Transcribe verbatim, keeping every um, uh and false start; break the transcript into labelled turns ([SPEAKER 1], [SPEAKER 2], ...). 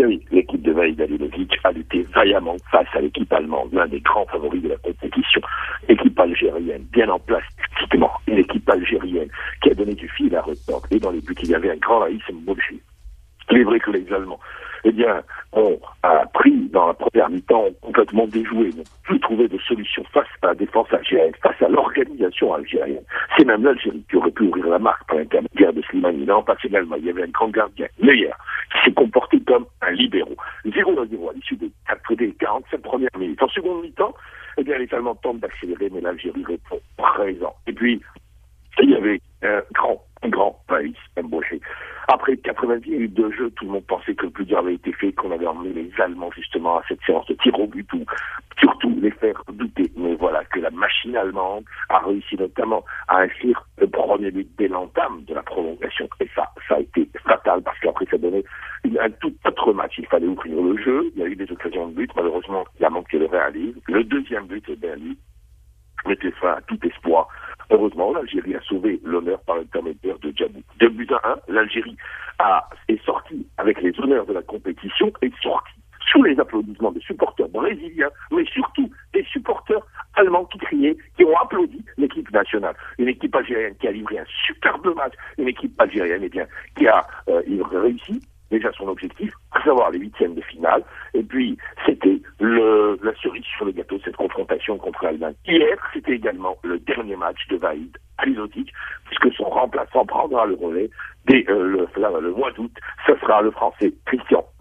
[SPEAKER 1] bien oui, l'équipe de Vaïd Halilovic a lutté vaillamment face à l'équipe allemande, l'un des grands favoris de la compétition. Équipe algérienne, bien en place tactiquement, une équipe algérienne qui a donné du fil à retordre. Et dans les buts, il y avait un grand Raïs Mbouchi. Il est vrai que les Allemands, eh bien, ont pris dans la première mi-temps, complètement déjoué, n'ont plus trouvé de solution face à la défense algérienne, face à l'organisation algérienne. C'est même l'Algérie qui aurait pu ouvrir la marque par l'intermédiaire de Slimani. Non, pas finalement, il y avait un grand gardien, Neuer, qui s'est comporté comme un libéraux. zéro à zéro à l'issue des, des quarante-cinq premières minutes. En seconde mi-temps, eh bien, les Allemands tentent d'accélérer, mais l'Algérie répond présent. Et puis, il y avait un grand, un grand Paris embauché. Après quatre-vingt-dix minutes de jeu, tout le monde pensait que le plus dur avait été fait, qu'on avait emmené les Allemands justement à cette séance de tir au but ou surtout les faire douter. Mais voilà que la machine allemande a réussi notamment à inscrire le premier but dès l'entame de la prolongation. Et ça, ça a été fatal parce qu'après ça donnait une, un tout autre match. Il fallait ouvrir le jeu, il y a eu des occasions de but, malheureusement il a manqué le réalisme. Le deuxième but, eh bien lui, mettait fin à tout espoir. Heureusement, l'Algérie a sauvé l'honneur par l'intermédiaire de Djabou. Deux buts à un, l'Algérie a, est sortie avec les honneurs de la compétition, est sortie sous les applaudissements des supporters brésiliens, mais surtout des supporters allemands qui criaient, qui ont applaudi l'équipe nationale. Une équipe algérienne qui a livré un superbe match, une équipe algérienne eh bien, qui a euh, réussi déjà son objectif, à savoir les huitièmes de finale. Et puis, c'était le, la cerise sur le gâteau de cette confrontation contre l'Allemagne. Hier, c'était également le dernier match de Vaïd Halilovic, puisque son remplaçant prendra le relais dès euh, le, le mois d'août. Ce sera le Français Christian